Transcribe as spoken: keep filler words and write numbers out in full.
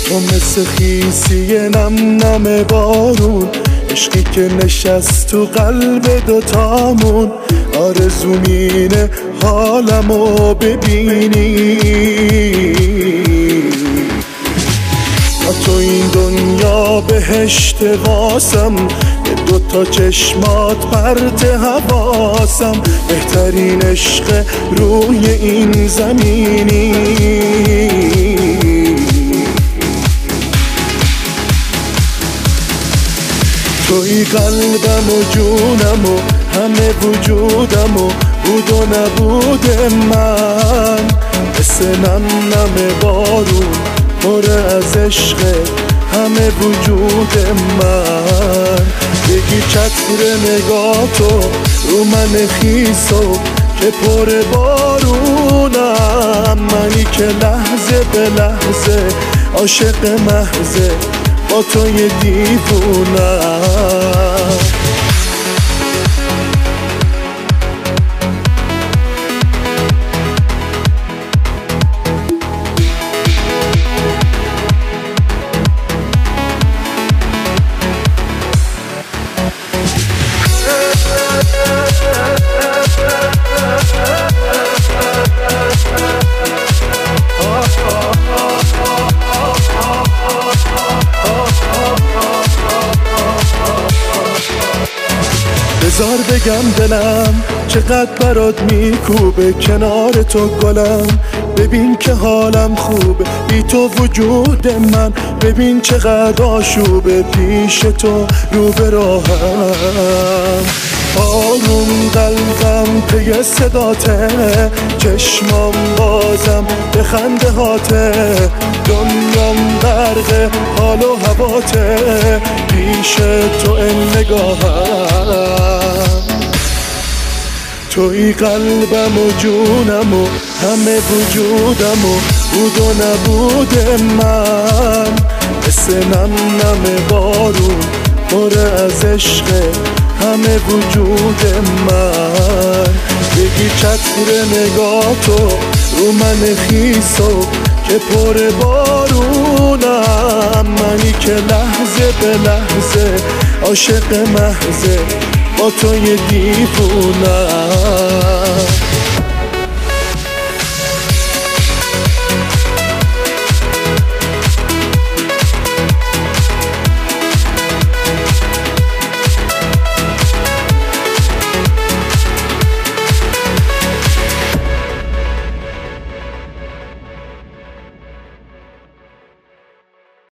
تو مثل خیسی نم نم بارون، عشقی که نشست تو قلب دوتامون. آرزومینه حالمو ببینی، تو این دنیا بهشت واسم، به دوتا چشمات پرت حواسم. بهترین عشق روی این زمینی، توی قلبم و جونم و همه وجودم و بود و نبود من. مثل نم نم بارون پر از عشق همه وجود من. بگی چتر نگاتو رو من خیسو که پر بارونم. منی که لحظه به لحظه عاشق محضه با توی دیوونم. بذار بگم دلم چقدر برات میکوبه کنار تو گلم. ببین که حالم خوبه بی تو وجود من. ببین چقدر آشوبه پیش تو رو به راهم. آروم قلبم پی صداته، چشمام بازم به خنده هاته. دنیام غرق حال و هواته پیش تو این نگاهم. توی قلبم و جونم و همه وجودم و بود و نبود من. مثل نم نم بارون پر از عشق همه وجود من. بگی چتر نگاتو رو من خیسو که پر بارونم. منی که لحظه به لحظه عاشق محضه با توی دیوونم.